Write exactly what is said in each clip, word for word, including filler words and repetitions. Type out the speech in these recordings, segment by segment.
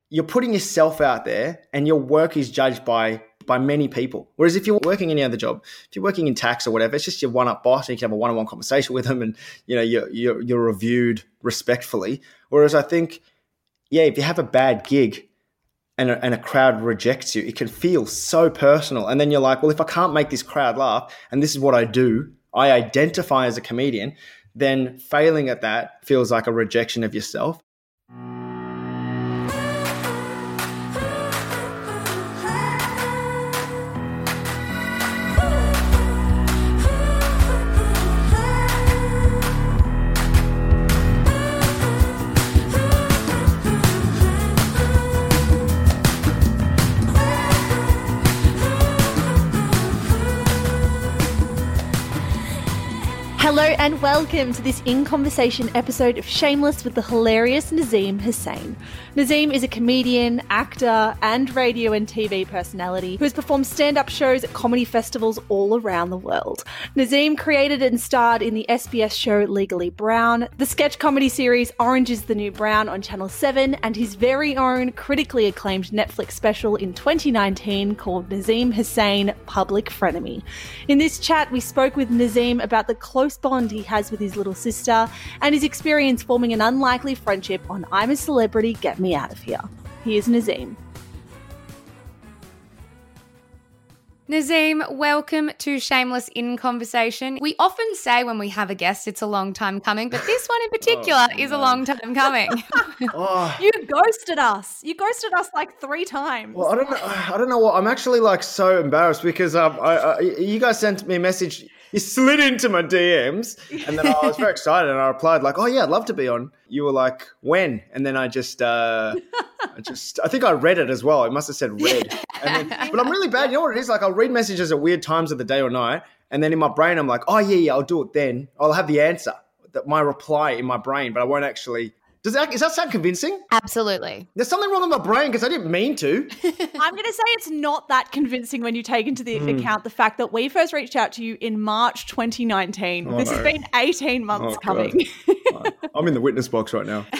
you're putting yourself out there and your work is judged by by many people. Whereas if you're working any other job, if you're working in tax or whatever, it's just your one-up boss and you can have a one-on-one conversation with them and, you know, you're, you're, you're reviewed respectfully. Whereas I think, yeah, if you have a bad gig and a, and a crowd rejects you, it can feel so personal. And then you're like, well, if I can't make this crowd laugh and this is what I do, I identify as a comedian, then failing at that feels like a rejection of yourself. Hello and welcome to this In Conversation episode of Shameless with the hilarious Nazeem Hussain. Nazeem is a comedian, actor and radio and T V personality who has performed stand-up shows at comedy festivals all around the world. Nazeem created and starred in the S B S show Legally Brown, the sketch comedy series Orange is the New Brown on Channel seven, and his very own critically acclaimed Netflix special in twenty nineteen called Nazeem Hussain Public Frenemy. In this chat, we spoke with Nazeem about the close bond he has with his little sister and his experience forming an unlikely friendship on I'm a Celebrity, Get Me Out of Here. Here's Nazeem. Nazeem, welcome to Shameless In Conversation. We often say when we have a guest it's a long time coming, but this one in particular oh, is no. a long time coming. oh. You ghosted us. You ghosted us like three times. Well, I don't know. I don't know what. I'm actually like so embarrassed because um, I, I, you guys sent me a message. You slid into my D Ms and then I was very excited and I replied like, oh yeah, I'd love to be on. You were like, when? And then I just, uh, I just, I think I read it as well. It must have said read. And then, but I'm really bad. You know what it is? Like I'll read messages at weird times of the day or night. And then in my brain, I'm like, oh yeah, yeah, I'll do it then. I'll have the answer, my reply in my brain, but I won't actually. Does that, does that sound convincing? Absolutely. There's something wrong with my brain because I didn't mean to. I'm going to say it's not that convincing when you take into the mm. account the fact that we first reached out to you in March twenty nineteen. Oh, this no. has been eighteen months oh, coming. I'm in the witness box right now.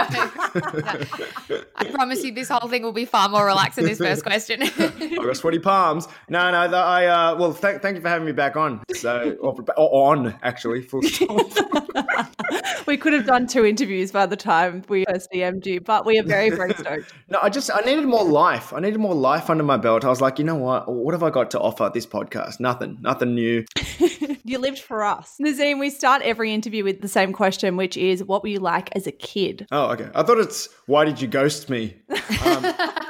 I know. I promise you this whole thing will be far more relaxed than this first question. I've got sweaty palms. No, no, the, I, uh, well, th- thank you for having me back on. So, or, or on, actually, full stop. We could have done two interviews by the time we first D M'd you, but we are very, very stoked. No, I just, I needed more life. I needed more life under my belt. I was like, you know what? What have I got to offer this podcast? Nothing, nothing new. You lived for us. Nazeem, we start every interview with the same question, which is, what were you like as a kid? Oh, okay. I thought it's, why did you ghost me? Um,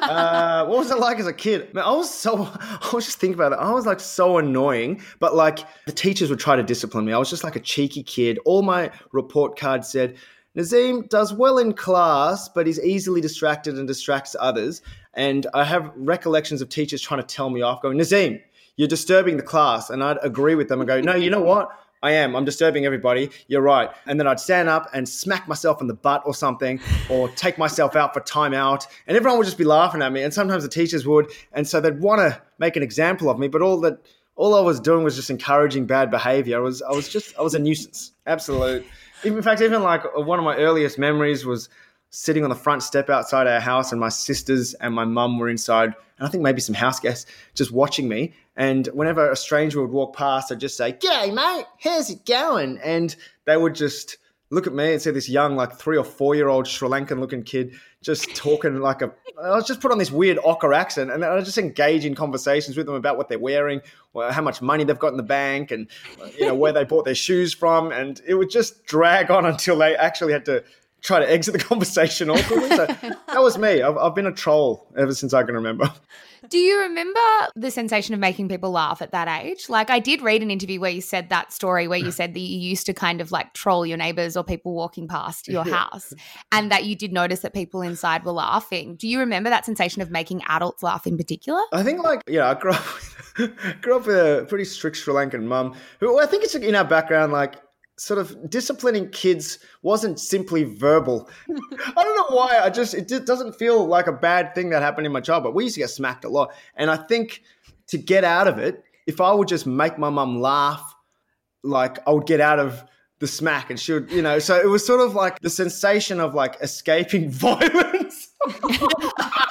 uh, what was it like as a kid? Man, I was so, I was just thinking about it. I was like so annoying, but like the teachers would try to discipline me. I was just like a cheeky kid. All my report cards said, Nazeem does well in class, but he's easily distracted and distracts others. And I have recollections of teachers trying to tell me off, going, Nazeem, you're disturbing the class. And I'd agree with them and go, no, you know what? I am. I'm disturbing everybody. You're right. And then I'd stand up and smack myself in the butt or something, or take myself out for time out. And everyone would just be laughing at me. And sometimes the teachers would. And so they'd want to make an example of me. But all that, all I was doing was just encouraging bad behavior. I was, I was just, I was a nuisance. Absolute. In fact, even like one of my earliest memories was sitting on the front step outside our house and my sisters and my mum were inside, and I think maybe some house guests just watching me. And whenever a stranger would walk past, I'd just say, "G'day, mate, how's it going?" And they would just look at me and see this young, like three or four-year-old Sri Lankan-looking kid just talking like a – I was just put on this weird ochre accent, and I just engage in conversations with them about what they're wearing, how much money they've got in the bank, and, you know, where they bought their shoes from. And it would just drag on until they actually had to try to exit the conversation awkwardly. So that was me. I've, I've been a troll ever since I can remember. Do you remember the sensation of making people laugh at that age? Like, I did read an interview where you said that story where you said that you used to kind of like troll your neighbours or people walking past your house, and that you did notice that people inside were laughing. Do you remember that sensation of making adults laugh in particular? I think like, yeah, I grew up with, grew up with a pretty strict Sri Lankan mum who, I think it's in our background, like, sort of disciplining kids wasn't simply verbal. I don't know why. I just, it just doesn't feel like a bad thing that happened in my childhood. We used to get smacked a lot. And I think to get out of it, if I would just make my mum laugh, like I would get out of the smack and she would, you know, so it was sort of like the sensation of like escaping violence.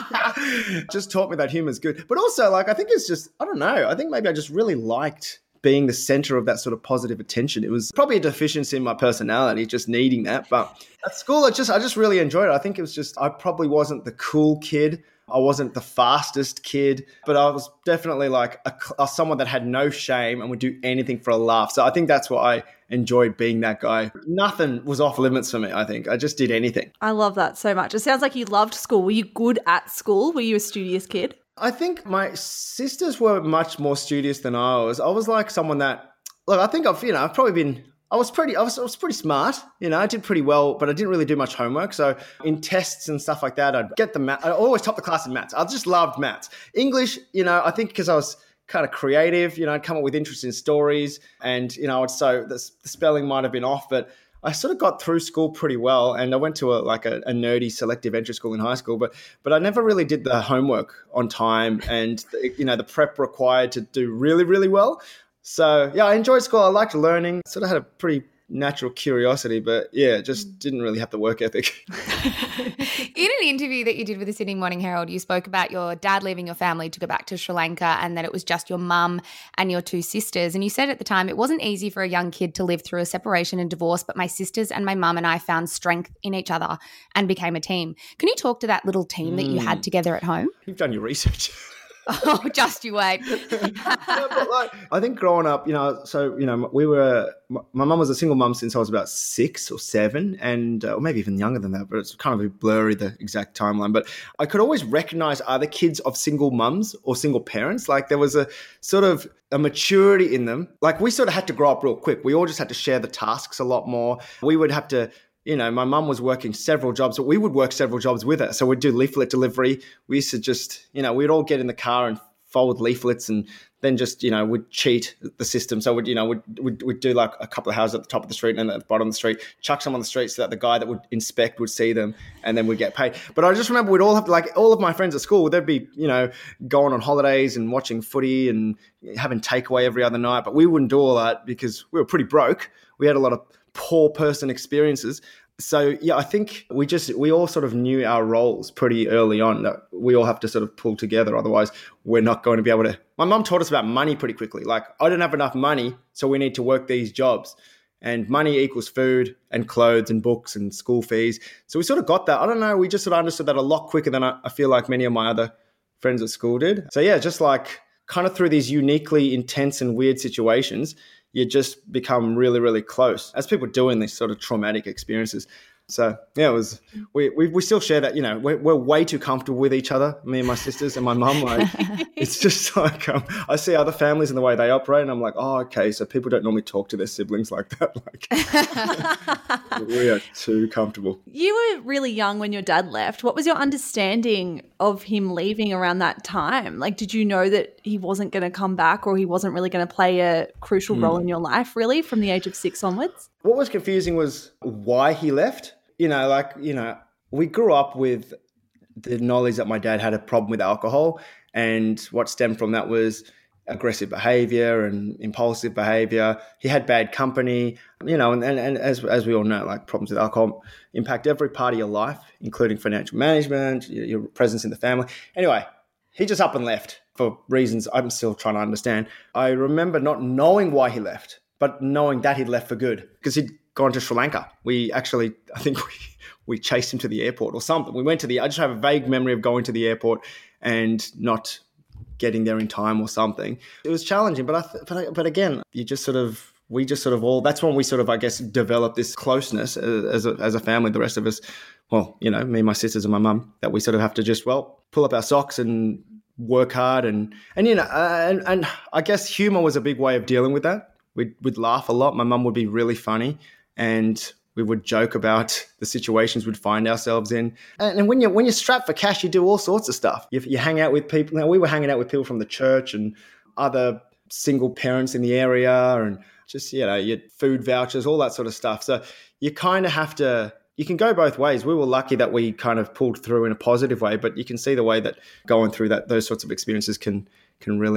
just taught me that humor's good. But also, like, I think it's just, I don't know, I think maybe I just really liked being the center of that sort of positive attention. It was probably a deficiency in my personality, just needing that. But at school, I just, I just really enjoyed it. I think it was just, I probably wasn't the cool kid. I wasn't the fastest kid, but I was definitely like a, a, someone that had no shame and would do anything for a laugh. So I think that's what I enjoyed, being that guy. Nothing was off limits for me, I think. I just did anything. I love that so much. It sounds like you loved school. Were you good at school? Were you a studious kid? I think my sisters were much more studious than I was. I was like someone that, look, I think I've, you know, I've probably been, I was pretty, I was, I was pretty smart, you know, I did pretty well, but I didn't really do much homework. So in tests and stuff like that, I'd get the math. I always top the class in maths. I just loved maths. English, you know, I think because I was kind of creative, you know, I'd come up with interesting stories and, you know, so the, the spelling might have been off, but I sort of got through school pretty well, and I went to a like a, a nerdy selective entry school in high school, but but I never really did the homework on time, and the, you know the prep required to do really really well. So yeah, I enjoyed school. I liked learning. Sort of had a pretty natural curiosity, but yeah, just didn't really have the work ethic. In an interview that you did with the Sydney Morning Herald, you spoke about your dad leaving your family to go back to Sri Lanka, and that it was just your mum and your two sisters. And you said at the time, it wasn't easy for a young kid to live through a separation and divorce, but my sisters and my mum and I found strength in each other and became a team. Can you talk to that little team mm. that you had together at home? You've done your research. Oh, just you wait. Yeah, but like, I think growing up, you know, so, you know, we were, my mum was a single mum since I was about six or seven and, uh, or maybe even younger than that, but it's kind of blurry, the exact timeline. But I could always recognize other kids of single mums or single parents. Like there was a sort of a maturity in them. Like we sort of had to grow up real quick. We all just had to share the tasks a lot more. We would have to, you know, my mum was working several jobs, but we would work several jobs with her. So we'd do leaflet delivery. We used to just, you know, we'd all get in the car and fold leaflets and then just, you know, we'd cheat the system. So we'd, you know, we'd, we'd, we'd do like a couple of houses at the top of the street and at the bottom of the street, chuck some on the street so that the guy that would inspect would see them and then we'd get paid. But I just remember we'd all have to, like all of my friends at school, they'd be, you know, going on holidays and watching footy and having takeaway every other night. But we wouldn't do all that because we were pretty broke. We had a lot of poor person experiences. So, yeah, I think we just, we all sort of knew our roles pretty early on that we all have to sort of pull together. Otherwise, we're not going to be able to. My mum taught us about money pretty quickly. Like, I don't have enough money, so we need to work these jobs. And money equals food and clothes and books and school fees. So we sort of got that. I don't know. We just sort of understood that a lot quicker than I, I feel like many of my other friends at school did. So, yeah, just like kind of through these uniquely intense and weird situations, you just become really, really close as people do in these sort of traumatic experiences. So, yeah, it was, we, we, we still share that, you know, we're, we're way too comfortable with each other, me and my sisters and my mum. Like, it's just like, um, I see other families and the way they operate and I'm like, oh, okay, so people don't normally talk to their siblings like that. Like, we are too comfortable. You were really young when your dad left. What was your understanding of him leaving around that time? Like, did you know that he wasn't going to come back or he wasn't really going to play a crucial role mm. in your life, really, from the age of six onwards? What was confusing was why he left. You know, like, you know, we grew up with the knowledge that my dad had a problem with alcohol, and what stemmed from that was aggressive behavior and impulsive behavior. He had bad company, you know, and, and, and as as we all know, like problems with alcohol impact every part of your life, including financial management, your, your presence in the family. Anyway, he just up and left for reasons I'm still trying to understand. I remember not knowing why he left, but knowing that he'd left for good because he'd gone to Sri Lanka. We actually, I think we, we chased him to the airport or something. We went to the, I just have a vague memory of going to the airport and not getting there in time or something. It was challenging, but I, but, but again, you just sort of, we just sort of all, that's when we sort of, I guess, developed this closeness as a, as a family. The rest of us, well, you know, me, my sisters and my mum, that we sort of have to just, well, pull up our socks and work hard. And, and you know, uh, and, and I guess humor was a big way of dealing with that. We'd, we'd laugh a lot. My mum would be really funny and we would joke about the situations we'd find ourselves in. And, and when you're, when you're strapped for cash, you do all sorts of stuff. You, you hang out with people. Now, we were hanging out with people from the church and other single parents in the area and just, you know, your food vouchers, all that sort of stuff. So you kind of have to, you can go both ways. We were lucky that we kind of pulled through in a positive way, but you can see the way that going through that, those sorts of experiences can, can really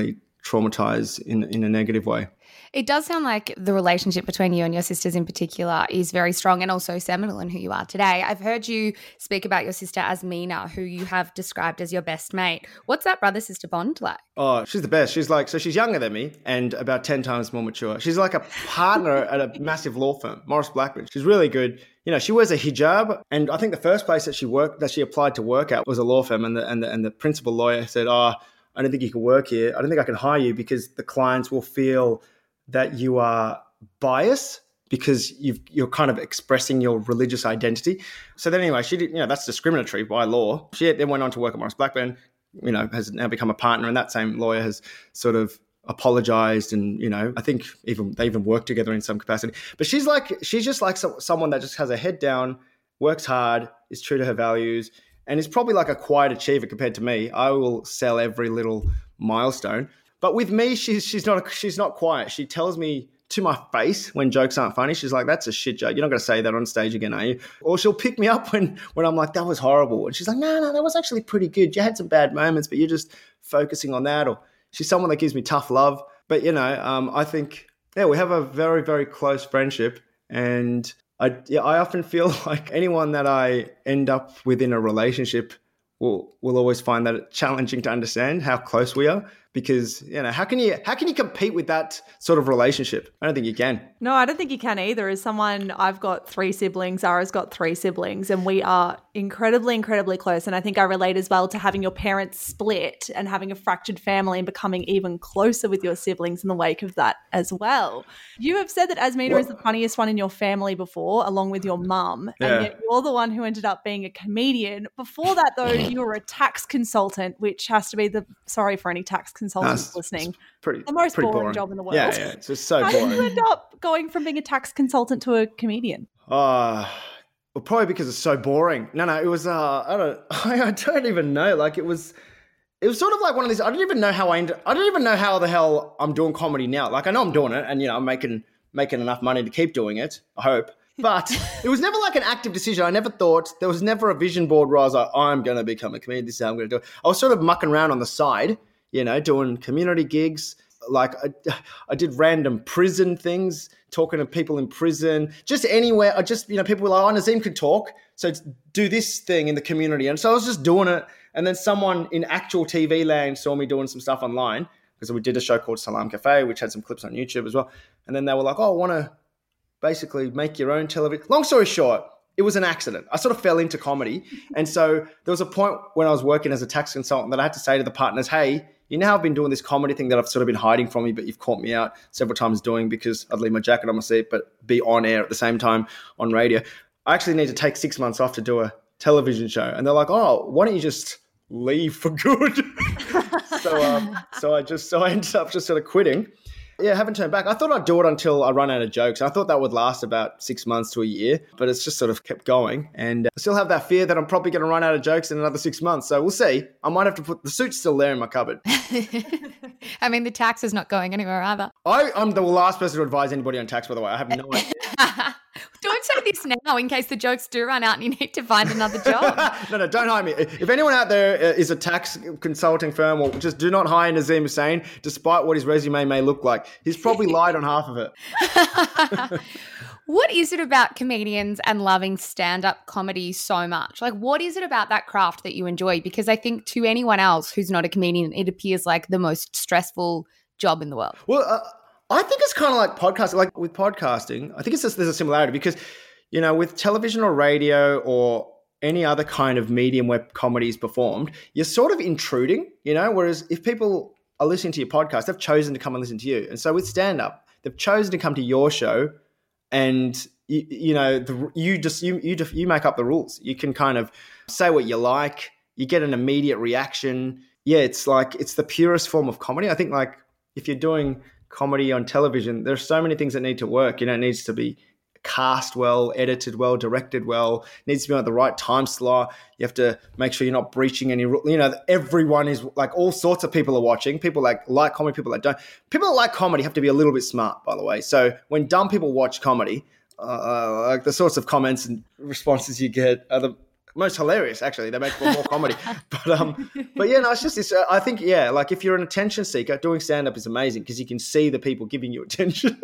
traumatized in, in a negative way. It does sound like the relationship between you and your sisters in particular is very strong and also seminal in who you are today. I've heard you speak about your sister as Mina, who you have described as your best mate. What's that brother-sister bond like? Oh, she's the best. She's like, so she's younger than me and about ten times more mature. She's like a partner at a massive law firm, Morris Blackman. She's really good. You know, she wears a hijab, and I think the first place that she worked, that she applied to work at was a law firm, and the, and the, and the principal lawyer said, oh, I don't think you can work here. I don't think I can hire you because the clients will feel that you are biased because you've, you're kind of expressing your religious identity. So then anyway, she did, you know, that's discriminatory by law. She then went on to work at Morris Blackburn, you know, has now become a partner, and that same lawyer has sort of apologized, and, you know, I think even they even work together in some capacity. But she's like, she's just like so, someone that just has her head down, works hard, is true to her values, and is probably like a quiet achiever compared to me. I will sell every little milestone. But with me, she's she's not she's not quiet. She tells me to my face when jokes aren't funny. She's like, "That's a shit joke. You're not going to say that on stage again, are you?" Or she'll pick me up when when I'm like, "That was horrible," and she's like, "No, no, that was actually pretty good. You had some bad moments, but you're just focusing on that." Or she's someone that gives me tough love. But you know, um, I think yeah, we have a very very close friendship, and I yeah, I often feel like anyone that I end up with in a relationship will will always find that challenging to understand how close we are. Because, you know, how can you how can you compete with that sort of relationship? I don't think you can. No, I don't think you can either. As someone, I've got three siblings, Zara's got three siblings, and we are incredibly, incredibly close. And I think I relate as well to having your parents split and having a fractured family and becoming even closer with your siblings in the wake of that as well. You have said that Azmina is the funniest one in your family before, along with your mum, Yeah. and yet you're the one who ended up being a comedian. Before that, though, you were a tax consultant, which has to be the, sorry for any tax consultants That's listening, pretty, the most pretty boring, boring job in the world. Yeah, yeah, it's just so How did you boring. end up going from being a tax consultant to a comedian? Uh, well, probably because it's so boring. No, no, it was, uh, I don't, I don't even know. Like it was, it was sort of like one of these, I don't even know how I ended, I don't even know how the hell I'm doing comedy now. Like I know I'm doing it, and, you know, I'm making, making enough money to keep doing it, I hope. But it was never like an active decision. I never thought, there was never a vision board where I was like, I'm going to become a comedian. This is how I'm going to do it. I was sort of mucking around on the side, you know, doing community gigs. Like I, I did random prison things, talking to people in prison, just anywhere. I just, you know, people were like, oh, Nazim could talk, so do this thing in the community. And so I was just doing it. And then someone in actual T V land saw me doing some stuff online, because we did a show called Salam Cafe, which had some clips on YouTube as well. And then they were like, oh, I want to basically make your own television. Long story short, it was an accident. I sort of fell into comedy. And so there was a point when I was working as a tax consultant that I had to say to the partners, hey, you know how I've been doing this comedy thing that I've sort of been hiding from you, but you've caught me out several times doing, because I'd leave my jacket on my seat but be on air at the same time on radio. I actually need to take six months off to do a television show. And they're like, oh, why don't you just leave for good? so um, so I just so I ended up just sort of quitting. Yeah, I haven't turned back. I thought I'd do it until I run out of jokes. I thought that would last about six months to a year, but it's just sort of kept going. And I still have that fear that I'm probably going to run out of jokes in another six months. So we'll see. I might have to put, the suit's still there in my cupboard. I mean, the tax is not going anywhere either. I, I'm the last person to advise anybody on tax, by the way. I have no idea. Don't say this now in case the jokes do run out and you need to find another job. no, no, don't hire me. If anyone out there is a tax consulting firm, or just do not hire Nazim Hussain, despite what his resume may look like. He's probably lied on half of it. What is it about comedians and loving stand-up comedy so much? Like, what is it about that craft that you enjoy? Because I think to anyone else who's not a comedian, it appears like the most stressful job in the world. Well, uh, I think it's kind of like podcasting. Like with podcasting, I think it's just, there's a similarity because, you know, with television or radio or any other kind of medium where comedy is performed, you're sort of intruding, you know, whereas if people are listening to your podcast, they've chosen to come and listen to you. And so with stand-up, they've chosen to come to your show, and you, you know, the, you just you you you make up the rules. You can kind of say what you like. You get an immediate reaction. Yeah, it's like it's the purest form of comedy. I think like if you're doing comedy on television, there's so many things that need to work. You know, it needs to be cast well, edited well, directed well. It needs to be on the right time slot. You have to make sure you're not breaching any rule. You know, everyone is like, all sorts of people are watching. People like like comedy, people that don't. People that like comedy have to be a little bit smart, by the way. So when dumb people watch comedy, uh, like the sorts of comments and responses you get are the most hilarious, actually. They make for more comedy. But um, but yeah, no, it's just this. Uh, I think yeah, like if you're an attention seeker, doing stand up is amazing because you can see the people giving you attention.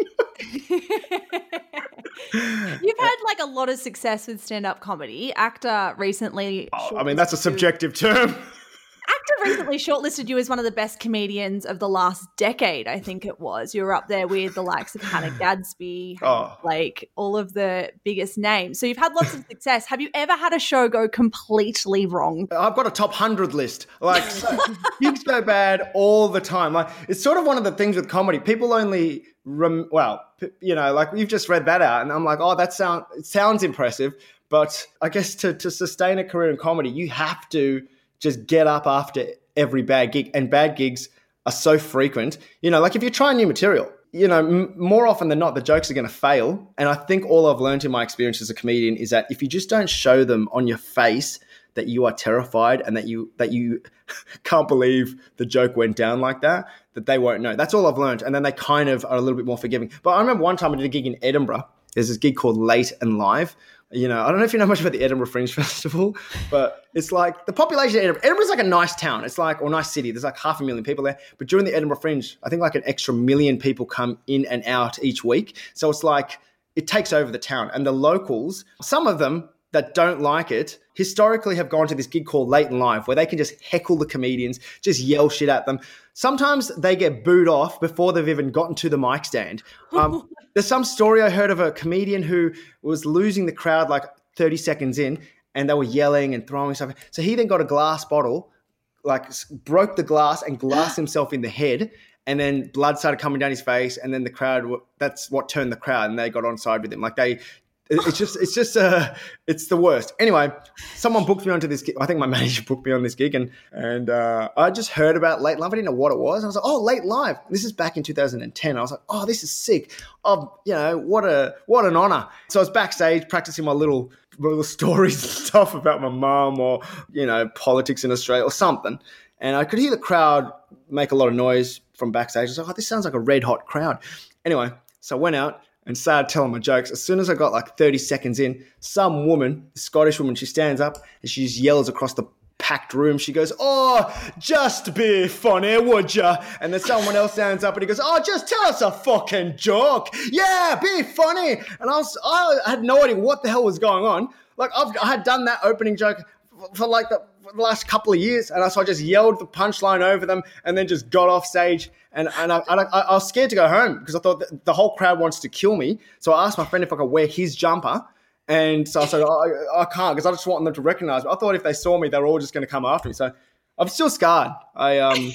You've had like a lot of success with stand-up comedy. Actor recently. Oh, I mean, that's a subjective term. Actor recently shortlisted you as one of the best comedians of the last decade, I think it was. You were up there with the likes of Hannah Gadsby, oh. like all of the biggest names. So you've had lots of success. Have you ever had a show go completely wrong? I've got a top one hundred list. Like, so, things go bad all the time. Like, it's sort of one of the things with comedy. People only, rem- well, you know, like you've just read that out and I'm like, oh, that sound, it sounds impressive. But I guess to, to sustain a career in comedy, you have to just get up after every bad gig, and bad gigs are so frequent. You know, like if you try new material, you know, m- more often than not, the jokes are going to fail. And I think all I've learned in my experience as a comedian is that if you just don't show them on your face that you are terrified and that you that you can't believe the joke went down like that, that they won't know. That's all I've learned. And then they kind of are a little bit more forgiving. But I remember one time I did a gig in Edinburgh. There's this gig called Late and Live. You know, I don't know if you know much about the Edinburgh Fringe Festival, but it's like the population of Edinburgh. Edinburgh's like a nice town. It's like, or nice city. There's like half a million people there. But during the Edinburgh Fringe, I think like an extra million people come in and out each week. So it's like, it takes over the town. And the locals, some of them that don't like it, historically have gone to this gig called Late and Live where they can just heckle the comedians, just yell shit at them. Sometimes they get booed off before they've even gotten to the mic stand. Um, there's some story I heard of a comedian who was losing the crowd like thirty seconds in and they were yelling and throwing stuff. So he then got a glass bottle, like broke the glass and glassed himself in the head, and then blood started coming down his face, and then the crowd, that's what turned the crowd, and they got on side with him. Like they... It's just, it's just, uh, it's the worst. Anyway, someone booked me onto this gig. I think my manager booked me on this gig, and and uh, I just heard about Late Live. I didn't know what it was. I was like, oh, Late Live. This is back in two thousand ten. I was like, oh, this is sick. Oh, you know, what a what an honor. So I was backstage practicing my little little stories and stuff about my mum or you know politics in Australia or something, and I could hear the crowd make a lot of noise from backstage. I was like, oh, this sounds like a red hot crowd. Anyway, so I went out and started telling my jokes. As soon as I got like thirty seconds in, some woman, a Scottish woman, she stands up and she just yells across the packed room. She goes, oh, just be funny, would ya? And then someone else stands up and he goes, oh, just tell us a fucking joke. Yeah, be funny. And I was, I had no idea what the hell was going on. Like I've, I had done that opening joke for like the, for the last couple of years. And so I just yelled the punchline over them and then just got off stage. And and I, I, I was scared to go home because I thought that the whole crowd wants to kill me. So I asked my friend if I could wear his jumper. And so I said, oh, I, I can't because I just want them to recognize me. I thought if they saw me, they were all just going to come after me. So I'm still scarred. I um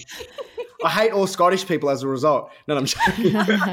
I hate all Scottish people as a result. No, I'm joking.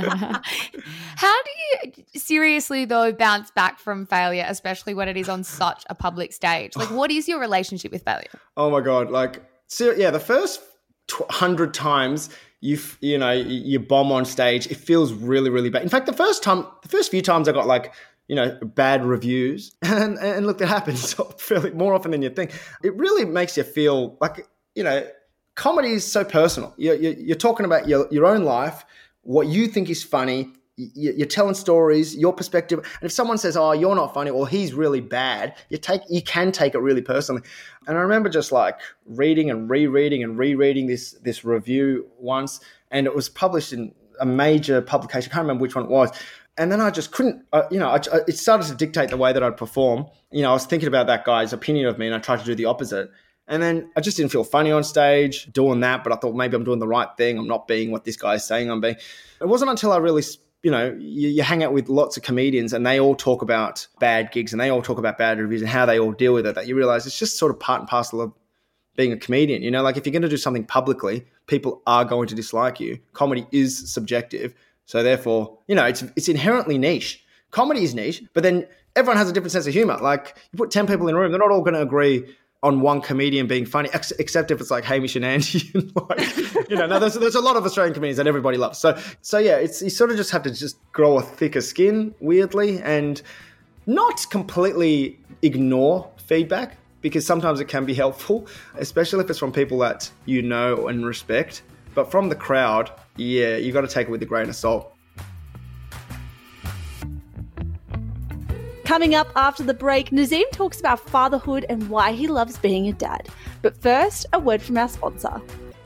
How do you seriously, though, bounce back from failure, especially when it is on such a public stage? Like, what is your relationship with failure? Oh, my God. Like, so, yeah, the first one hundred times you you know, you bomb on stage, it feels really, really bad. In fact, the first time, the first few times I got like, you know, bad reviews, and, and look, that happens fairly more often than you think. It really makes you feel like, you know, comedy is so personal. You're, you're talking about your, your own life, what you think is funny. You're telling stories, your perspective. And if someone says, oh, you're not funny or he's really bad, you take you can take it really personally. And I remember just like reading and rereading and rereading this this review once, and it was published in a major publication. I can't remember which one it was. And then I just couldn't, uh, you know, I, I, it started to dictate the way that I'd perform. You know, I was thinking about that guy's opinion of me and I tried to do the opposite. And then I just didn't feel funny on stage doing that, but I thought maybe I'm doing the right thing. I'm not being what this guy's saying I'm being. It wasn't until I really, you know, you, you hang out with lots of comedians and they all talk about bad gigs and they all talk about bad reviews and how they all deal with it, that you realize it's just sort of part and parcel of being a comedian. You know, like if you're going to do something publicly, people are going to dislike you. Comedy is subjective. So therefore, you know, it's it's inherently niche. Comedy is niche, but then everyone has a different sense of humor. Like you put ten people in a room, they're not all going to agree on one comedian being funny, ex- except if it's like Hamish and Andy. like, you know, now there's there's a lot of Australian comedians that everybody loves. So so yeah, it's you sort of just have to just grow a thicker skin, weirdly, and not completely ignore feedback because sometimes it can be helpful, especially if it's from people that you know and respect. But from the crowd, yeah, you got to take it with a grain of salt. Coming up after the break, Nazeem talks about fatherhood and why he loves being a dad. But first, a word from our sponsor.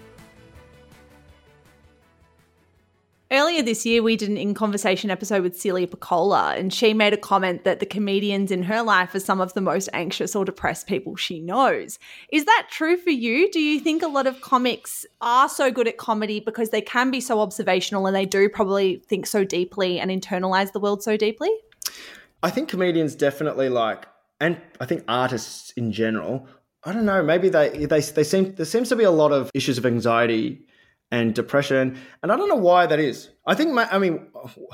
Earlier this year, we did an In Conversation episode with Celia Piccola, and she made a comment that the comedians in her life are some of the most anxious or depressed people she knows. Is that true for you? Do you think a lot of comics are so good at comedy because they can be so observational and they do probably think so deeply and internalize the world so deeply? I think comedians definitely like, and I think artists in general, I don't know, maybe they, they, they seem, there seems to be a lot of issues of anxiety and depression. And I don't know why that is. I think, my, I mean,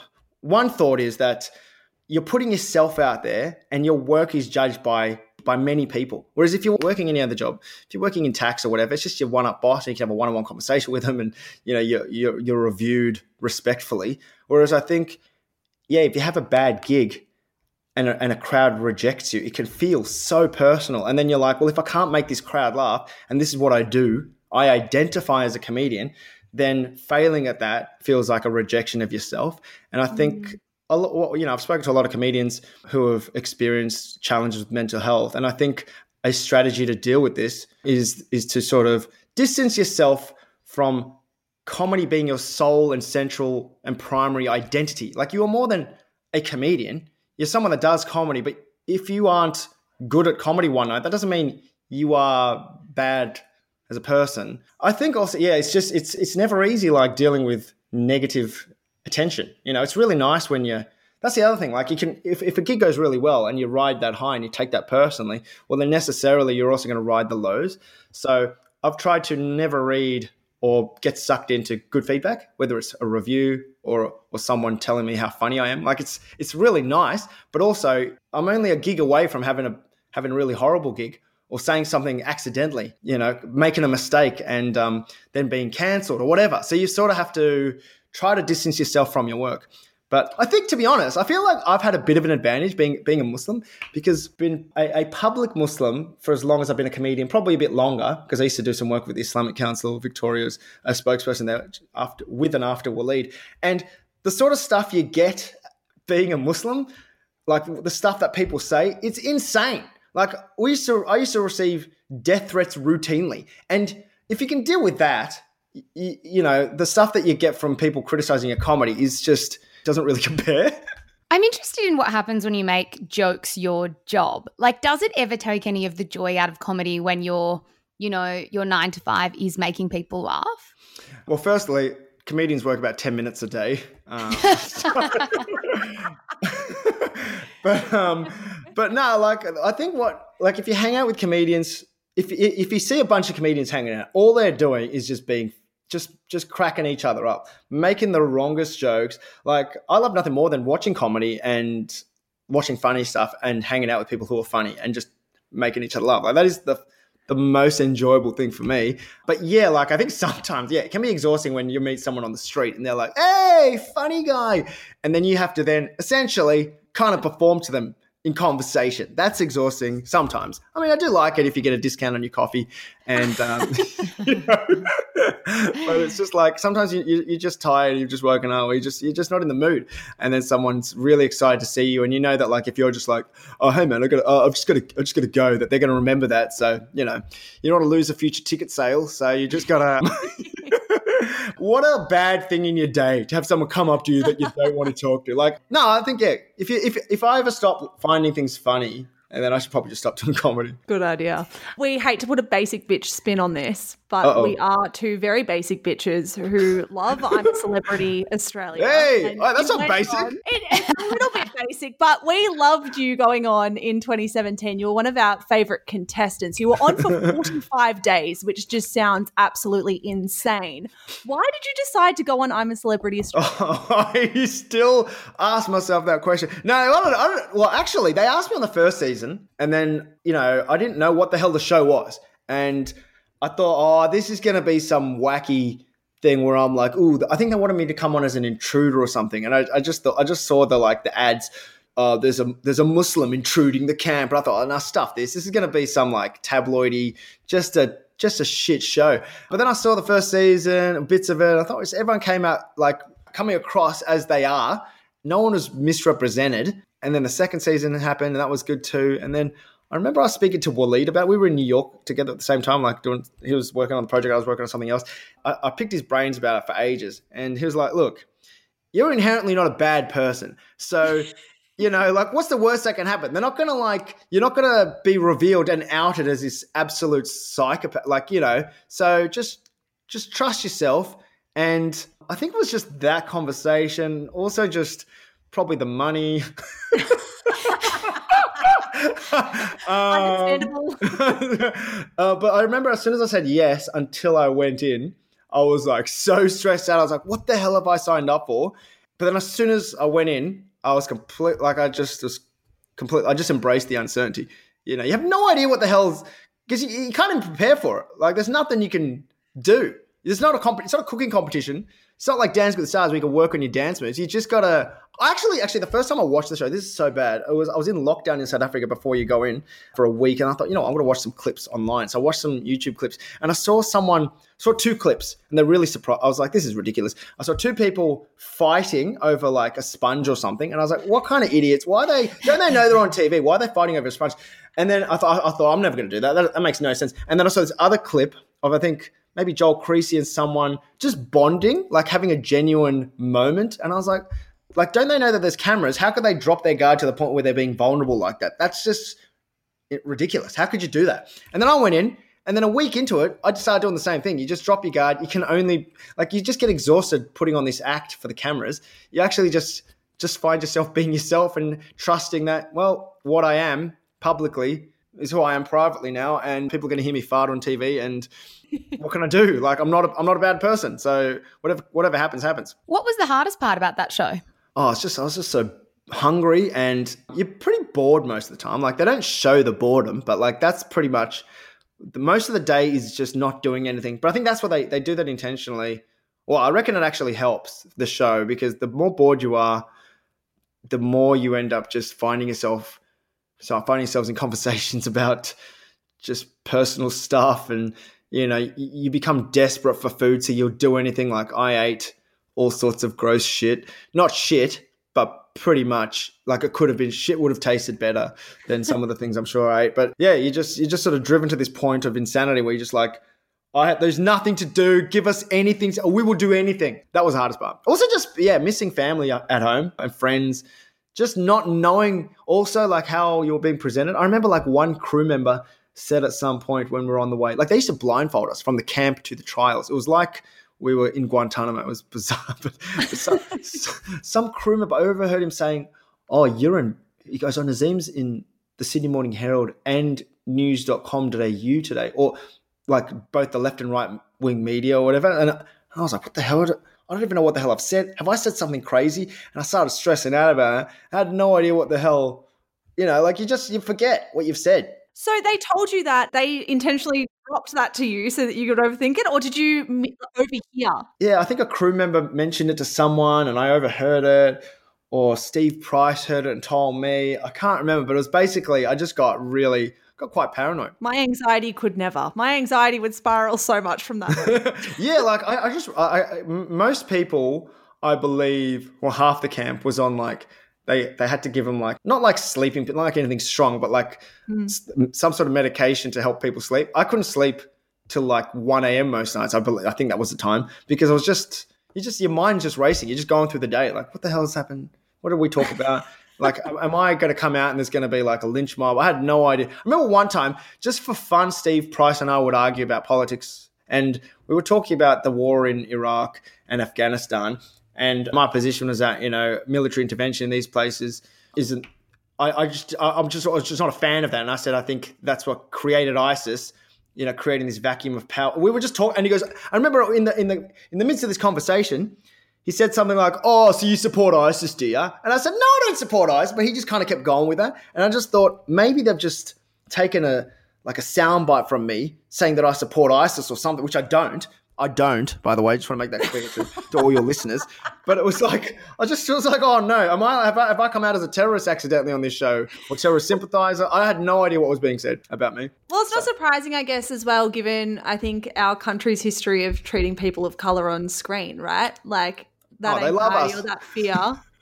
one thought is that you're putting yourself out there and your work is judged by by many people. Whereas if you're working any other job, if you're working in tax or whatever, it's just your one-up boss and you can have a one-on-one conversation with them and, you know, you're, you're, you're reviewed respectfully. Whereas I think, yeah, if you have a bad gig and a, and a crowd rejects you, it can feel so personal. And then you're like, well, if I can't make this crowd laugh and this is what I do, I identify as a comedian, then failing at that feels like a rejection of yourself. And I think, mm. a lot, you know, I've spoken to a lot of comedians who have experienced challenges with mental health. And I think a strategy to deal with this is, is to sort of distance yourself from comedy being your sole and central and primary identity. Like, you are more than a comedian. You're someone that does comedy, but if you aren't good at comedy one night, that doesn't mean you are bad as a person. I think also, yeah, it's just, it's it's never easy, like, dealing with negative attention. You know, it's really nice when you, that's the other thing, like, you can, if, if a gig goes really well and you ride that high and you take that personally, well, then necessarily you're also going to ride the lows. So I've tried to never read or get sucked into good feedback, whether it's a review or or someone telling me how funny I am. Like, it's it's really nice, but also I'm only a gig away from having a having a really horrible gig, or saying something accidentally, you know, making a mistake and um, then being cancelled or whatever. So you sort of have to try to distance yourself from your work. But I think, to be honest, I feel like I've had a bit of an advantage being being a Muslim, because been a, a public Muslim for as long as I've been a comedian, probably a bit longer, because I used to do some work with the Islamic Council of Victoria's a spokesperson there after, with and after Waleed. And the sort of stuff you get being a Muslim, like the stuff that people say, it's insane. Like, we used to, I used to receive death threats routinely. And if you can deal with that, you, you know, the stuff that you get from people criticizing your comedy is just, doesn't really compare. I'm interested in what happens when you make jokes your job. Like, does it ever take any of the joy out of comedy when your, you know, your nine to five is making people laugh? Well, firstly, comedians work about ten minutes a day. Um, so, but, um, But no, like, I think what, like, if you hang out with comedians, if if you see a bunch of comedians hanging out, all they're doing is just being, just just cracking each other up, making the wrongest jokes. Like, I love nothing more than watching comedy and watching funny stuff and hanging out with people who are funny and just making each other laugh. Like, that is the the most enjoyable thing for me. But yeah, like, I think sometimes, yeah, it can be exhausting when you meet someone on the street and they're like, hey, funny guy. And then you have to then essentially kind of perform to them in conversation. That's exhausting sometimes. I mean, I do like it if you get a discount on your coffee, and um, you know, but it's just like, sometimes you, you, you're just tired, you're just woken up, or you just, you're just not in the mood, and then someone's really excited to see you, and you know that, like, if you're just like, oh, hey man, I got, uh, I've just got to, I just got to go, that they're going to remember that. So, you know, you don't want to lose a future ticket sale, so you just got to. What a bad thing in your day to have someone come up to you that you don't want to talk to. Like, no, I think, yeah, if you if if I ever stop finding things funny, and then I should probably just stop doing comedy. Good idea. We hate to put a basic bitch spin on this, but Uh-oh. we are two very basic bitches who love I'm a Celebrity Australia. Hey, oh, that's not basic. On, it, it's a little bit basic, but we loved you going on in twenty seventeen. You were one of our favourite contestants. You were on for forty-five days, which just sounds absolutely insane. Why did you decide to go on I'm a Celebrity Australia? Oh, I still ask myself that question. No, I don't, I don't, well, actually, they asked me on the first season, and then, you know, I didn't know what the hell the show was. And I thought, oh, this is going to be some wacky thing where I'm like, ooh, I think they wanted me to come on as an intruder or something. And I, I just thought, I just saw the, like, the ads. Uh, there's a there's a Muslim intruding the camp. And I thought, oh, now stuff this. This is going to be some, like, tabloidy, just a just a shit show. But then I saw the first season, bits of it. I thought everyone came out, like, coming across as they are. No one was misrepresented. And then the second season happened, and that was good too. And then I remember I was speaking to Waleed about, we were in New York together at the same time, like doing, he was working on the project, I was working on something else. I, I picked his brains about it for ages. And he was like, look, you're inherently not a bad person. So, you know, like what's the worst that can happen? They're not going to like, you're not going to be revealed and outed as this absolute psychopath. Like, you know, so just, just trust yourself. And I think it was just that conversation. Also just probably the money. Understandable. Um, uh, but I remember as soon as I said yes, until I went in, I was like so stressed out. I was like, what the hell have I signed up for? But then as soon as I went in, I was complete, like I just was complete. I just embraced the uncertainty. You know, you have no idea what the hell's, because you, you can't even prepare for it. Like there's nothing you can do. It's not a comp- It's not a cooking competition. It's not like Dance with the Stars where you can work on your dance moves. You just gotta. Actually, actually, the first time I watched the show, this is so bad. It was I was in lockdown in South Africa before you go in for a week, and I thought, you know, I'm gonna watch some clips online. So I watched some YouTube clips, and I saw someone saw two clips, and they're really surprised. I was like, this is ridiculous. I saw two people fighting over like a sponge or something, and I was like, what kind of idiots? Why are they? Don't they know they're on T V? Why are they fighting over a sponge? And then I thought, I thought, I'm never gonna do that. That, that makes no sense. And then I saw this other clip of I think. Maybe Joel Creasy and someone just bonding, like having a genuine moment. And I was like, like, don't they know that there's cameras? How could they drop their guard to the point where they're being vulnerable like that? That's just ridiculous. How could you do that? And then I went in, and then a week into it, I just started doing the same thing. You just drop your guard. You can only, like, you just get exhausted putting on this act for the cameras. You actually just, just find yourself being yourself and trusting that, well, what I am publicly is who I am privately now, and people are going to hear me fart on T V, and what can I do? Like, I'm not, a, I'm not a bad person. So whatever, whatever happens, happens. What was the hardest part about that show? Oh, it's just, I was just so hungry, and you're pretty bored most of the time. Like, they don't show the boredom, but like, that's pretty much the most of the day is just not doing anything. But I think that's what they, they do that intentionally. Well, I reckon it actually helps the show, because the more bored you are, the more you end up just finding yourself, so finding yourselves in conversations about just personal stuff, and, you know, you become desperate for food, so you'll do anything. Like I ate all sorts of gross shit. Not shit, but pretty much like it could have been shit would have tasted better than some of the things I'm sure I ate. But yeah, you just you're just sort of driven to this point of insanity where you're just like, I have, there's nothing to do. Give us anything. We will do anything. That was the hardest part. Also just, yeah, missing family at home and friends. Just not knowing also like how you're being presented. I remember like one crew member said at some point when we were on the way, like they used to blindfold us from the camp to the trials. It was like we were in Guantanamo. It was bizarre. But some, some crew member, I overheard him saying, oh, you're in, he goes, oh, Nazeem's in the Sydney Morning Herald and news dot com dot a u today, or like both the left and right wing media or whatever. And I was like, what the hell? I don't even know what the hell I've said. Have I said something crazy? And I started stressing out about it. I had no idea what the hell, you know, like you just, you forget what you've said. So they told you that, they intentionally dropped that to you so that you could overthink it, or did you overhear? Yeah, I think a crew member mentioned it to someone and I overheard it, or Steve Price heard it and told me. I can't remember, but it was basically, I just got really, got quite paranoid. My anxiety could never. My anxiety would spiral so much from that. Yeah, like I, I just, I, I, most people, I believe, well, half the camp was on like, They they had to give them like, not like sleeping, not like anything strong, but like mm. some sort of medication to help people sleep. I couldn't sleep till like one a.m. most nights. I believe, I think that was the time, because I was just, you just, your mind's just racing. You're just going through the day. Like, what the hell has happened? What did we talk about? Like, am I going to come out and there's going to be like a lynch mob? I had no idea. I remember one time, just for fun, Steve Price and I would argue about politics, and we were talking about the war in Iraq and Afghanistan. And my position was that, you know, military intervention in these places isn't, I, I just, I, I'm just, I was just not a fan of that. And I said, I think that's what created ISIS, you know, creating this vacuum of power. We were just talking, and he goes, I remember in the, in the, in the midst of this conversation, he said something like, oh, so you support ISIS, do you? And I said, no, I don't support ISIS. But he just kind of kept going with that. And I just thought maybe they've just taken a, like a soundbite from me saying that I support ISIS or something, which I don't. I don't, by the way. Just want to make that clear to, to all your listeners. But it was like, I just was like, oh no, am I have, I have I come out as a terrorist accidentally on this show, or terrorist sympathizer? I had no idea what was being said about me. Well, it's not so surprising, I guess, as well, given I think our country's history of treating people of color on screen, right? Like that oh, they love us. Or that fear.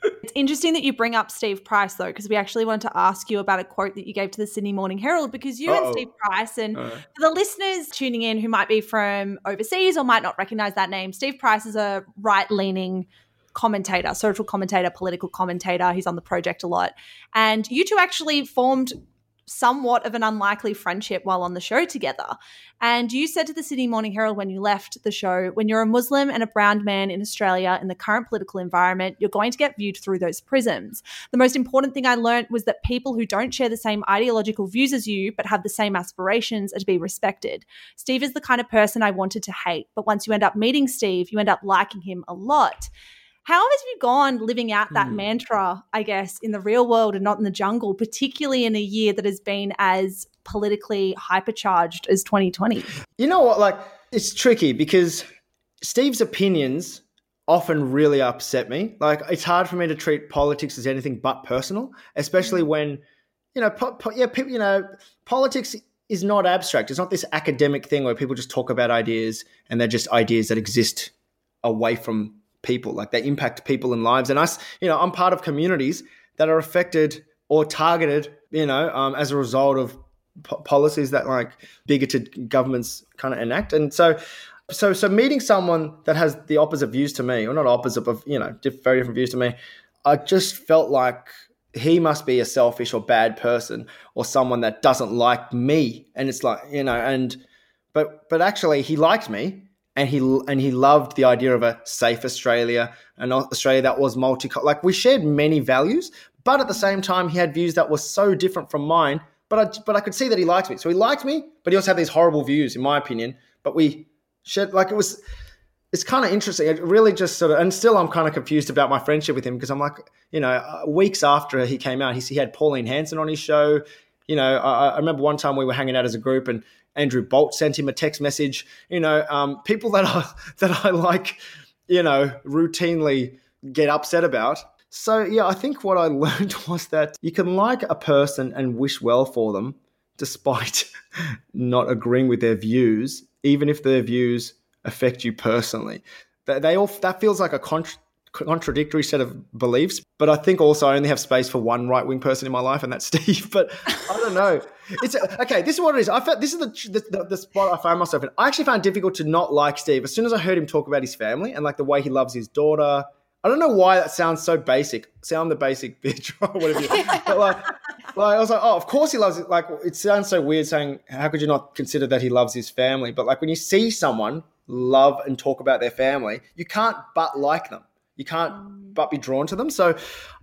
It's interesting that you bring up Steve Price, though, because we actually wanted to ask you about a quote that you gave to the Sydney Morning Herald, because you Uh-oh. and Steve Price, and Uh. for the listeners tuning in who might be from overseas or might not recognize that name, Steve Price is a right-leaning commentator, social commentator, political commentator. He's on The Project a lot. And you two actually formed somewhat of an unlikely friendship while on the show together. And you said to the Sydney Morning Herald when you left the show, when you're a Muslim and a brown man in Australia in the current political environment, you're going to get viewed through those prisms. The most important thing I learned was that people who don't share the same ideological views as you but have the same aspirations are to be respected. Steve is the kind of person I wanted to hate, but once you end up meeting Steve, you end up liking him a lot. How have you gone living out that Hmm. mantra, I guess, in the real world and not in the jungle, particularly in a year that has been as politically hypercharged as twenty twenty? You know what? Like, it's tricky because Steve's opinions often really upset me. Like, it's hard for me to treat politics as anything but personal, especially when, you know, po- po- yeah, people, you know, politics is not abstract. It's not this academic thing where people just talk about ideas and they're just ideas that exist away from people. Like, they impact people and lives. And us, you know, I'm part of communities that are affected or targeted, you know, um, as a result of po- policies that like bigoted governments kind of enact. And so, so, so meeting someone that has the opposite views to me, or not opposite, but, you know, diff- very different views to me, I just felt like he must be a selfish or bad person or someone that doesn't like me. And it's like, you know, and, but, but actually he liked me. And he and he loved the idea of a safe Australia, an Australia that was multicultural. Like, we shared many values, but at the same time, he had views that were so different from mine. But I but I could see that he liked me. So he liked me, but he also had these horrible views, in my opinion. But we shared, like, it was. It's kind of interesting. It really just sort of, and still I'm kind of confused about my friendship with him, because I'm like, you know, weeks after he came out, he, he had Pauline Hanson on his show. You know, I, I remember one time we were hanging out as a group and Andrew Bolt sent him a text message. You know, um, people that I that I like, you know, routinely get upset about. So yeah, I think what I learned was that you can like a person and wish well for them, despite not agreeing with their views, even if their views affect you personally. They, they all that feels like a contra- contradictory set of beliefs, but I think also I only have space for one right-wing person in my life, and that's Steve. But I don't know. It's okay. This is what it is. I felt this is the, the the spot I found myself in. I actually found it difficult to not like Steve as soon as I heard him talk about his family and like the way he loves his daughter. I don't know why that sounds so basic. Sound the basic bitch or whatever. You, but like, like I was like, oh, of course he loves it. Like, it sounds so weird saying, how could you not consider that he loves his family? But like, when you see someone love and talk about their family, you can't but like them. You can't but be drawn to them. So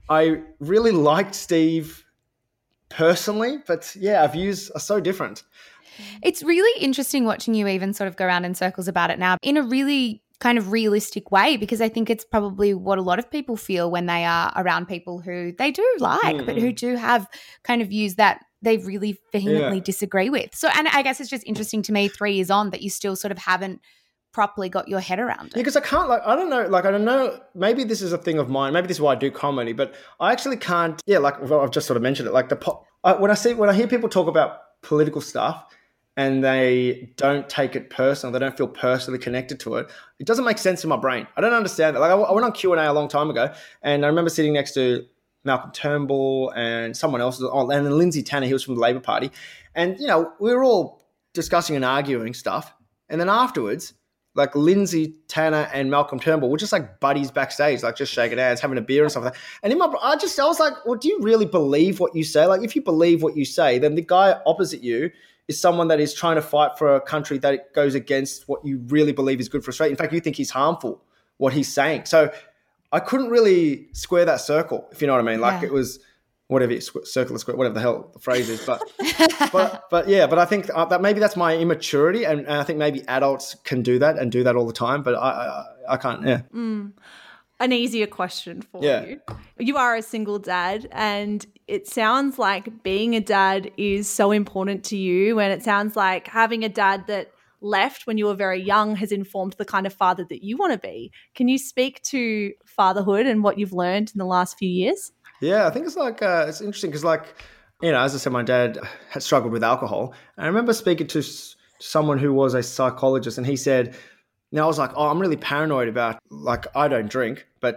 I really liked Steve personally, but yeah, our views are so different. It's really interesting watching you even sort of go around in circles about it now in a really kind of realistic way, because I think it's probably what a lot of people feel when they are around people who they do like, mm-hmm. but who do have kind of views that they really vehemently yeah. disagree with. So, and I guess it's just interesting to me three years on that you still sort of haven't properly got your head around it. Yeah, because I can't, like, I don't know, like, I don't know, maybe this is a thing of mine, maybe this is why I do comedy, but I actually can't, yeah, like, well, I've just sort of mentioned it, like, the po- I, when I see, when I hear people talk about political stuff and they don't take it personal, they don't feel personally connected to it, it doesn't make sense in my brain. I don't understand that. Like, I, I went on Q and A a long time ago, and I remember sitting next to Malcolm Turnbull and someone else, oh, and then Lindsay Tanner, he was from the Labor Party, and, you know, we were all discussing and arguing stuff, and then afterwards, like Lindsay Tanner and Malcolm Turnbull were just like buddies backstage, like just shaking hands, having a beer and stuff like that. And in my, I just, I was like, well, do you really believe what you say? Like, if you believe what you say, then the guy opposite you is someone that is trying to fight for a country that goes against what you really believe is good for Australia. In fact, you think he's harmful, what he's saying. So I couldn't really square that circle, if you know what I mean. Like, yeah. It was whatever, circle or square, whatever the hell the phrase is. But, but, but yeah, but I think that maybe that's my immaturity. And, and I think maybe adults can do that and do that all the time. But I, I, I can't, yeah. Mm. An easier question for yeah. you. You are a single dad, and it sounds like being a dad is so important to you. And it sounds like having a dad that left when you were very young has informed the kind of father that you want to be. Can you speak to fatherhood and what you've learned in the last few years? Yeah, I think it's like, uh, it's interesting because, like, you know, as I said, my dad had struggled with alcohol. And I remember speaking to s- someone who was a psychologist, and he said, now I was like, oh, I'm really paranoid about, like, I don't drink, but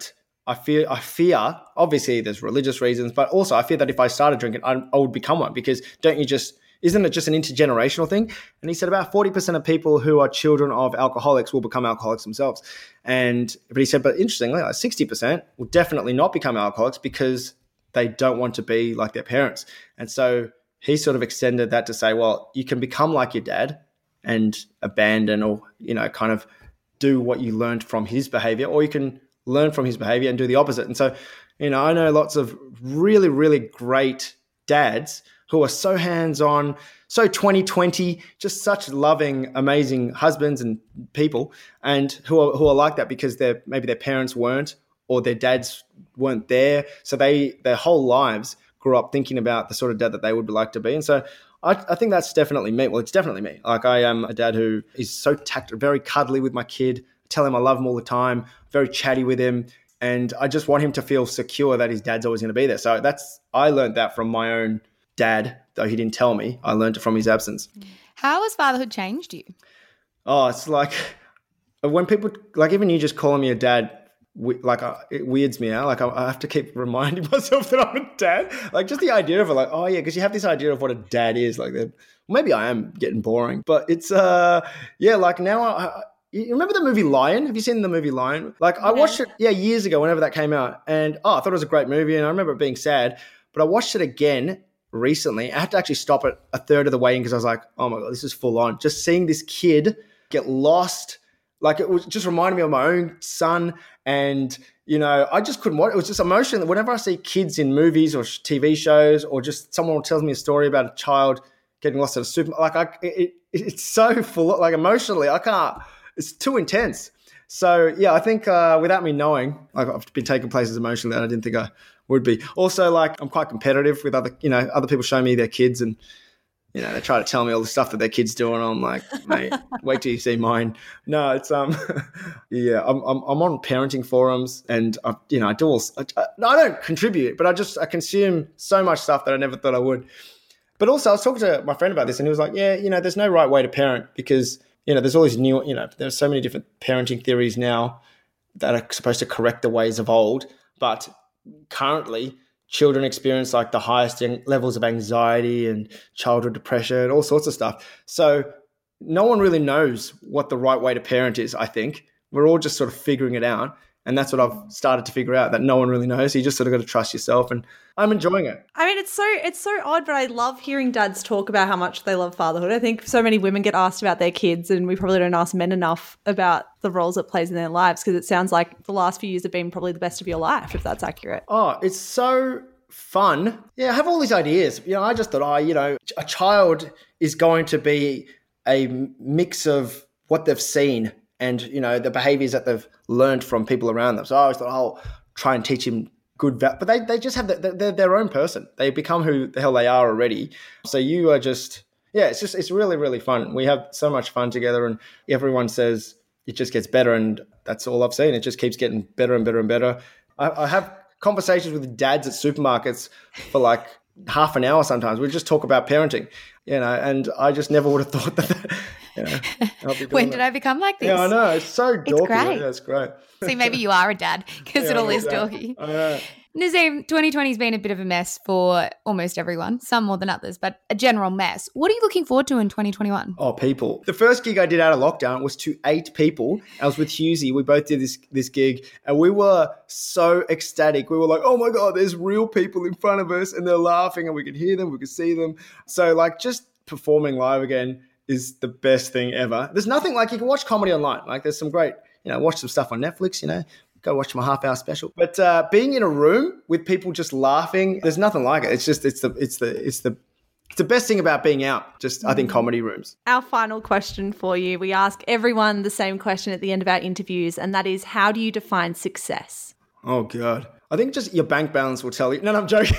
I fear, I fear, obviously there's religious reasons, but also I fear that if I started drinking, I, I would become one, because don't you just, isn't it just an intergenerational thing? And he said about forty percent of people who are children of alcoholics will become alcoholics themselves. And, but he said, but interestingly, like sixty percent will definitely not become alcoholics because they don't want to be like their parents. And so he sort of extended that to say, well, you can become like your dad and abandon or, you know, kind of do what you learned from his behavior, or you can learn from his behavior and do the opposite. And so, you know, I know lots of really, really great dads who are so hands-on, so twenty twenty, just such loving, amazing husbands and people, and who are who are like that because they're maybe their parents weren't, or their dads weren't there. So they their whole lives grew up thinking about the sort of dad that they would like to be. And so I, I think that's definitely me. Well, it's definitely me. Like I am a dad who is so tact, very cuddly with my kid. I tell him I love him all the time, very chatty with him. And I just want him to feel secure that his dad's always going to be there. So that's, I learned that from my own dad, though he didn't tell me. I learned it from his absence. How has fatherhood changed you? Oh, it's like when people, like even you just calling me a dad, like uh, it weirds me out. Like I, I have to keep reminding myself that I'm a dad. Like just the idea of it, like, oh yeah, because you have this idea of what a dad is. Like maybe I am getting boring, but it's, uh, yeah, like now I, I you remember the movie Lion? Have you seen the movie Lion? Like I watched it, yeah, years ago, whenever that came out. And oh, I thought it was a great movie and I remember it being sad, but I watched it again recently. I had to actually stop it a third of the way in because I was like, oh my God, this is full on. Just seeing this kid get lost, like it was just reminding me of my own son. And, you know, I just couldn't watch it. It was just emotional. Whenever I see kids in movies or T V shows, or just someone tells me a story about a child getting lost at a super, like I, it, it's so full, like emotionally, I can't, it's too intense. So yeah, I think uh, without me knowing, like I've been taking places emotionally that I didn't think I would be. Also, like I'm quite competitive with other, you know, other people show me their kids and, you know, they try to tell me all the stuff that their kids do, and I'm like, mate, wait till you see mine. No, it's um, yeah, I'm I'm, I'm on parenting forums, and I, you know, I do all. I, I don't contribute, but I just I consume so much stuff that I never thought I would. But also, I was talking to my friend about this, and he was like, yeah, you know, there's no right way to parent because you know, there's all these new, you know, there's so many different parenting theories now that are supposed to correct the ways of old, but currently, children experience like the highest levels of anxiety and childhood depression and all sorts of stuff. So no one really knows what the right way to parent is, I think. We're all just sort of figuring it out. And that's what I've started to figure out, that no one really knows. You just sort of got to trust yourself, and I'm enjoying it. I mean, it's so it's so odd, but I love hearing dads talk about how much they love fatherhood. I think so many women get asked about their kids, and we probably don't ask men enough about the roles it plays in their lives, because it sounds like the last few years have been probably the best of your life, if that's accurate. Oh, it's so fun. Yeah, I have all these ideas. You know, I just thought, oh, you know, a child is going to be a mix of what they've seen and, you know, the behaviors that they've learned from people around them. So I always thought, oh, I'll try and teach him good value. But they, they just have, the, they're their own person. They become who the hell they are already. So you are just, yeah, it's just, it's really, really fun. We have so much fun together, and everyone says it just gets better. And that's all I've seen. It just keeps getting better and better and better. I, I have conversations with dads at supermarkets for like half an hour sometimes. We just talk about parenting, you know, and I just never would have thought that, that you know, I'll be doing when that. did I become like this? Yeah, I know. It's so dorky. It's great. Yeah, it's great. See, maybe you are a dad because Yeah, it all I'm a is dad. dorky. I know. Nazeem, twenty twenty has been a bit of a mess for almost everyone, some more than others, but a general mess. What are you looking forward to in twenty twenty-one? Oh, people. The first gig I did out of lockdown was to eight people. I was with Husey. We both did this this gig, and we were so ecstatic. We were like, oh my God, there's real people in front of us, and they're laughing, and we could hear them, we could see them. So like just performing live again is the best thing ever. There's nothing like, you can watch comedy online. Like there's some great, you know, watch some stuff on Netflix, you know, go watch my half hour special. But uh, being in a room with people just laughing, there's nothing like it. It's just, it's the, it's the, it's the, it's the best thing about being out. Just, I think, comedy rooms. Our final question for you. We ask everyone the same question at the end of our interviews, and that is, how do you define success? Oh God. I think just your bank balance will tell you. No, no, I'm joking.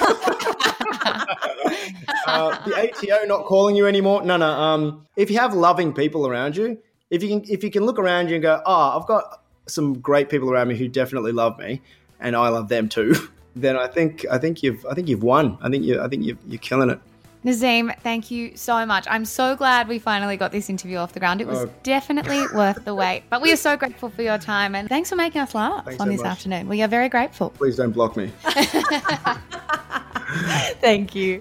uh, the A T O not calling you anymore. No, no. Um, if you have loving people around you, if you can, if you can look around you and go, oh, I've got some great people around me who definitely love me, and I love them too, then I think I think you've I think you've won. I think you I think you've, you're killing it. Nazeem, thank you so much. I'm so glad we finally got this interview off the ground. It was Oh. definitely worth the wait. But we are so grateful for your time and thanks for making us laugh Thanks on so this much. afternoon. We are very grateful. Please don't block me. Thank you.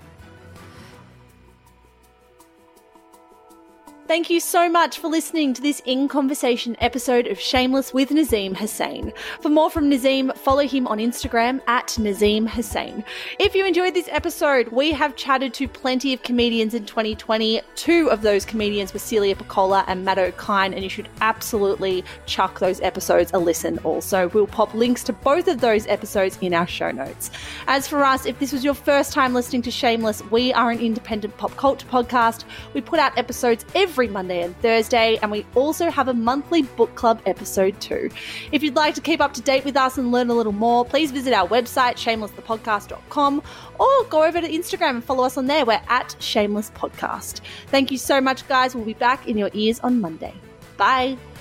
Thank you so much for listening to this In Conversation episode of Shameless with Nazeem Hussain. For more from Nazeem, follow him on Instagram at Nazeem Hussain. If you enjoyed this episode, we have chatted to plenty of comedians in twenty twenty. Two of those comedians were Celia Piccola and Matt O'Kine, and you should absolutely chuck those episodes a listen also. We'll pop links to both of those episodes in our show notes. As for us, if this was your first time listening to Shameless, we are an independent pop culture podcast. We put out episodes every Every Monday and Thursday, and we also have a monthly book club episode too. If you'd like to keep up to date with us and learn a little more, please visit our website, shameless the podcast dot com, or go over to Instagram and follow us on there. We're at Shameless Podcast. Thank you so much, guys. We'll be back in your ears on Monday. Bye.